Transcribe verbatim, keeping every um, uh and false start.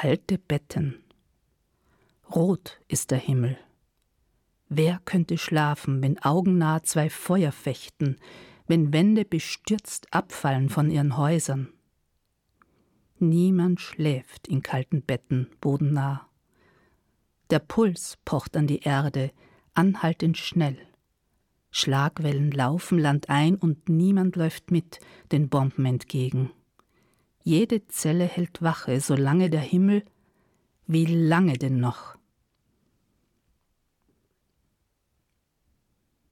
Kalte Betten. Rot ist der Himmel. Wer könnte schlafen, wenn augennah zwei Feuer fechten, wenn Wände bestürzt abfallen von ihren Häusern? Niemand schläft in kalten Betten bodennah. Der Puls pocht an die Erde, anhaltend schnell. Schlagwellen laufen landein und niemand läuft mit den Bomben entgegen. Jede Zelle hält Wache, solange der Himmel, wie lange denn noch?